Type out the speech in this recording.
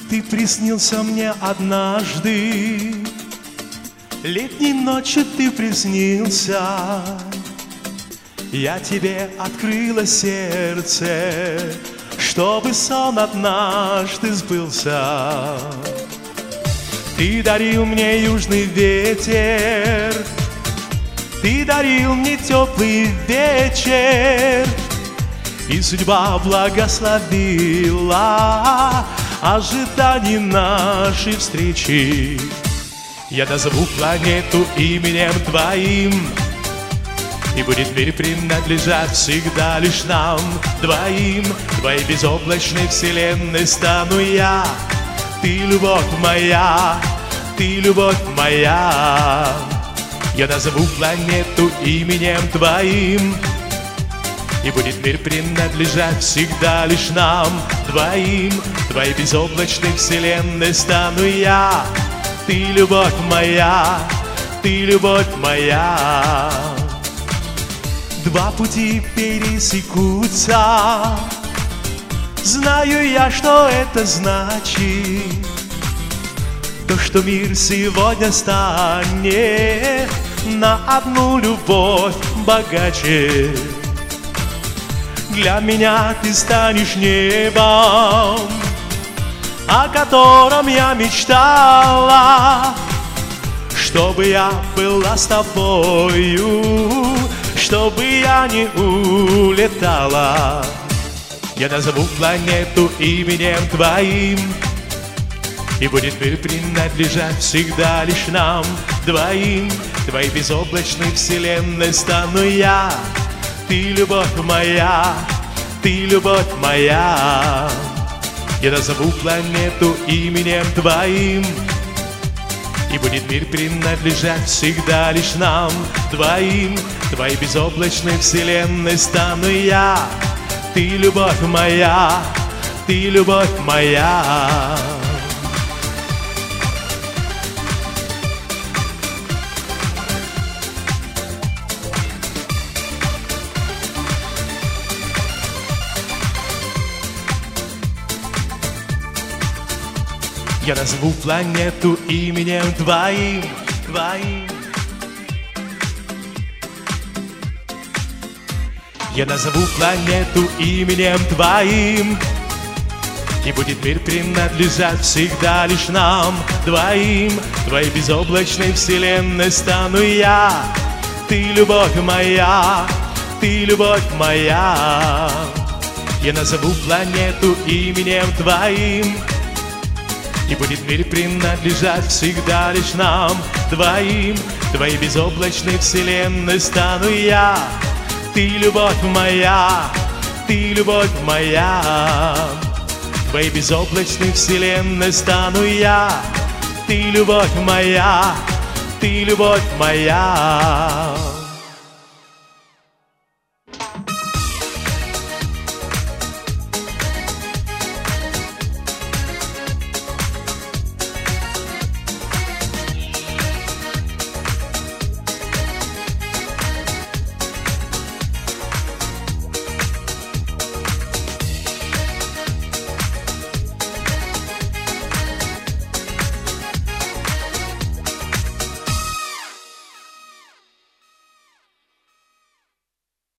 Ты приснился мне однажды, летней ночью ты приснился. Я тебе открыла сердце, чтобы сон однажды сбылся. Ты дарил мне южный ветер, ты дарил мне теплый вечер, и судьба благословила ожиданий нашей встречи. Я назову планету именем твоим, и будет мир принадлежать всегда лишь нам двоим. Твоей безоблачной вселенной стану я. Ты любовь моя, ты любовь моя. Я назову планету именем твоим, и будет мир принадлежать всегда лишь нам двоим. Твоей безоблачной вселенной стану я. Ты любовь моя, ты любовь моя. Два пути пересекутся, знаю я, что это значит. То, что мир сегодня станет на одну любовь богаче. Для меня ты станешь небом, о котором я мечтала, чтобы я была с тобою, чтобы я не улетала. Я назову планету именем твоим, и будет мир принадлежать всегда лишь нам двоим. Твоей безоблачной вселенной стану я. Ты любовь моя, ты любовь моя. Я назову планету именем твоим, и будет мир принадлежать всегда лишь нам двоим. Твоей безоблачной вселенной стану я. Ты любовь моя, ты любовь моя. Я назову планету именем твоим, твоим. Я назову планету именем твоим, и будет мир принадлежать всегда лишь нам двоим. Твоей безоблачной вселенной стану я. Ты любовь моя, ты любовь моя. Я назову планету именем твоим, и будет мир принадлежать всегда лишь нам двоим. Твоей безоблачной вселенной стану я. Ты любовь моя, ты любовь моя. Твоей безоблачной вселенной стану я. Ты любовь моя, ты любовь моя.